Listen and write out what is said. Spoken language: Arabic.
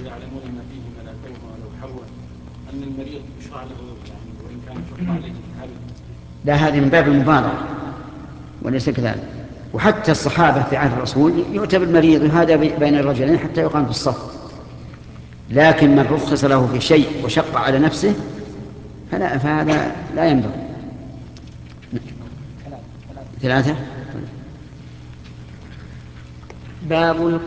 يعلمون ما فيه لا كوما ولو حوا أن المريض يشرع له يعني وإن كان شق عليه هل؟ لا، هذه من باب المبالغة وليس كذلك. وحتى الصحابة في عهد الرسول يؤتى بالمريض يهادى بين الرجلين حتى يقام في الصف، لكن من رخص له في شيء وشق على نفسه فهذا لا ينبغي. 3. باب